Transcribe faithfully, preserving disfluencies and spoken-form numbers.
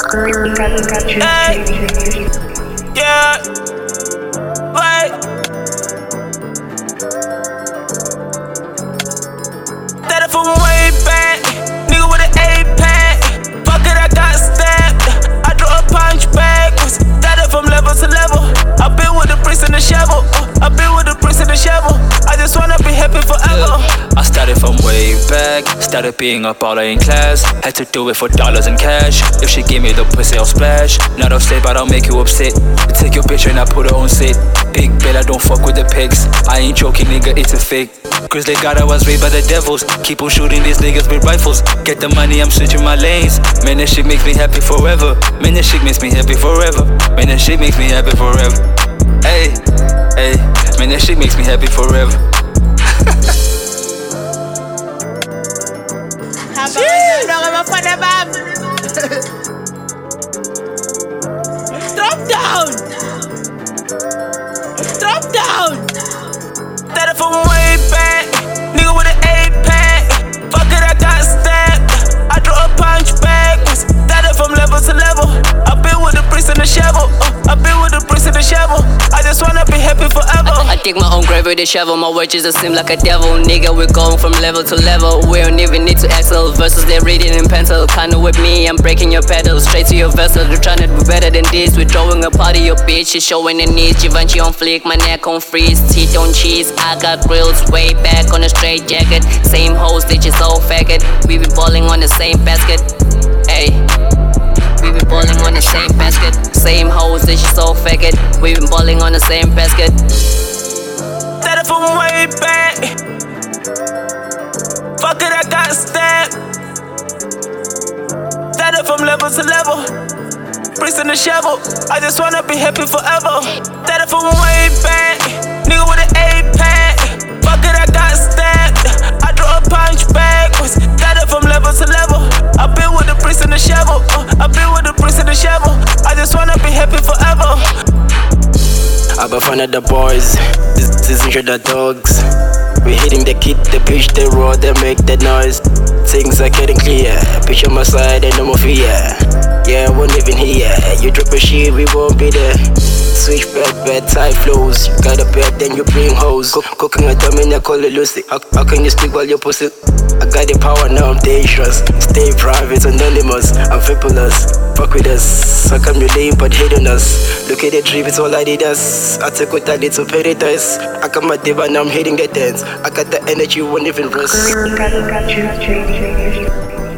Hey, yeah, wait. That it from way back, nigga with an eight-pack. Fuck it, I got stabbed. I drew a punch backwards. That it from level to level. I been with the bricks and the shovel. I been with the bricks and the shovel. I just wanna be happy forever. I started from way back, started being a baller in class. Had to do it for dollars and cash. If she give me the pussy, I'll splash. Not upset, but I'll make you upset. I take your bitch and I put her on set. Big bet, I don't fuck with the pigs. I ain't joking, nigga, it's a fake. Cause they got I was raised by the devils. Keep on shooting these niggas with rifles. Get the money, I'm switching my lanes. Man, that shit makes me happy forever. Man, that shit makes me happy forever. Man, that shit makes me happy forever. Hey, hey, man, that shit makes me happy forever. Drop down! Drop down! That it from way back, nigga with an eight-pack. Fuck it, I got stabbed. I drew a punch backwards. That it from level to level. I been with the bricks and the shovel. I been with the bricks and the shovel. I just wanna be happy forever. I, I dig my own grave with the shovel. My words just seem like a devil. Nigga, we're going from level to level. We don't even need to excel. Versus they're reading in pencil. Kinda with me, I'm breaking your pedals. Straight to your vessel. They're trying to do better than this. We're throwing a party, your bitch. She's showing the needs. Givenchy on flick, my neck on freeze. Teeth on cheese. I got grills way back on a straight jacket. Same hoes, they just all faggot. We be balling on the same basket. Ayy. We been balling on the same basket. Same hoes, they just all faggot. We been balling on the same basket. That it from way back. Fuck it, I got stabbed. That it from level to level. Bricks in the shovel. I just wanna be happy forever. That it from way back. Nigga with an eight-pack. Fuck it, I got stabbed. I drew a punch backwards. That it from level to level. I been with the bricks and the shovel. I been with the bricks and the shovel. I just wanna be happy forever. I befriended the boys, this is the dogs. We hitting the kid, the bitch, they roar, they make that noise. Things are getting clear, bitch on my side and no more fear. Yeah, I won't even hear. You drop a shit, we won't be there. Switch back, bad type flows. You got a bed, then you bring hoes. Cook, cooking a dumb and I call it Lucy. How, how can you speak while you're pussy? I got the power, now I'm dangerous. Stay private, anonymous, I'm fabulous. Fuck with us, how come you lame but hate on us? Look at the trip, it's all I did us. I take what I did to paradise. I got my diva, now I'm hitting the dance. I got the energy, won't even rest. Got you, got you, got you.